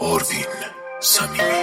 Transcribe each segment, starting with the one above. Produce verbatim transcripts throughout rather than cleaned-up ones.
آروین صمیمی.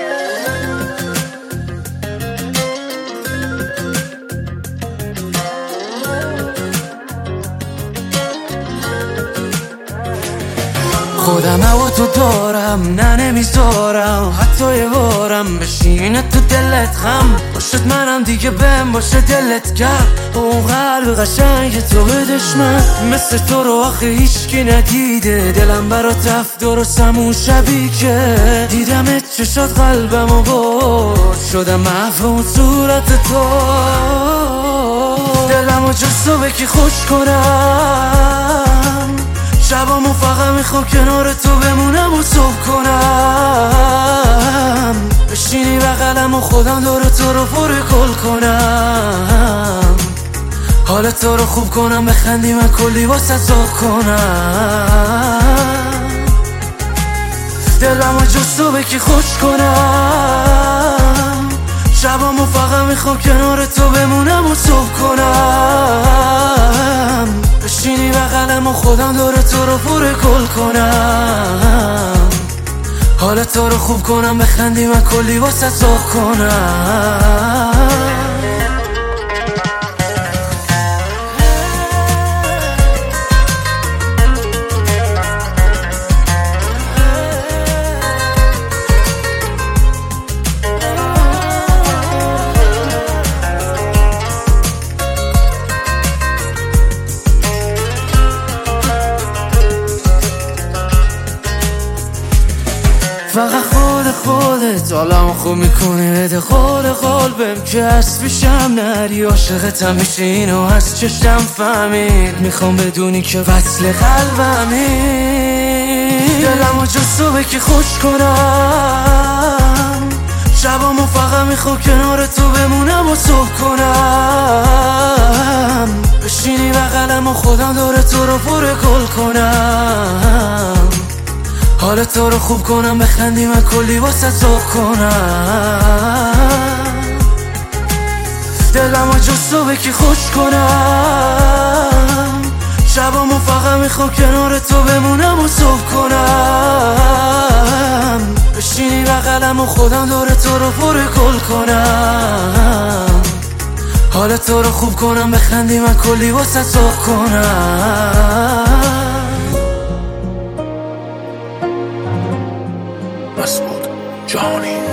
خودم و تو دارم، نه نمیذارم حتی یه بارم بشینه تو دلت غم باشد، منم دیگه بهم باشه دلت گرم. اون قلب قشنگ تو به دشمن مثل تو رو آخه هیچکی ندیده. دلم برات رفت درستم اون شبی که دیدمت چشات قلبمو برد، شدم محو اون صورت تو. دلمو جز تو بکی خوش کنم، شبامو فقط میخوام کنار تو بمونم و صبح کنم. بشینی بغلم و خودم دور تو رو پر کل کنم، حال تو رو خوب کنم، بخندی من کلی واسه ذوق کنم. دلمو جز تو بکی خوش کنم، شبامو فقط میخوام کنار تو بمونم و صبح کنم. بشینی بغلم و خودم دور تو رو پر کل کنم، حال تو رو خوب کنم، بخندی من کلی واسه ذوق کنم. فقط خود خودت حالمو خوب میکنی، بده خود قلبم که از پیشم نری. عاشقتم میشه اینو از چشم فهمید، میخوام بدونی که وصل قلبمی. دلمو جز تو بکی خوش کنم، شبامو فقط میخوام کنار تو بمونم و صبح کنم. بشینی بغلم و خودم دور تو رو پر کل کنم، حال تو رو خوب کنم، بخندی من کلی واسه ذوق کنم. دلمو جز تو بکی خوش کنم، شبامو فقط میخوام کنار تو بمونم و صبح کنم. بشینی بغلم و خودم دور تو رو پر کل کنم، حال تو رو خوب کنم، بخندی من کلی واسه ذوق کنم. مسعود جهانی.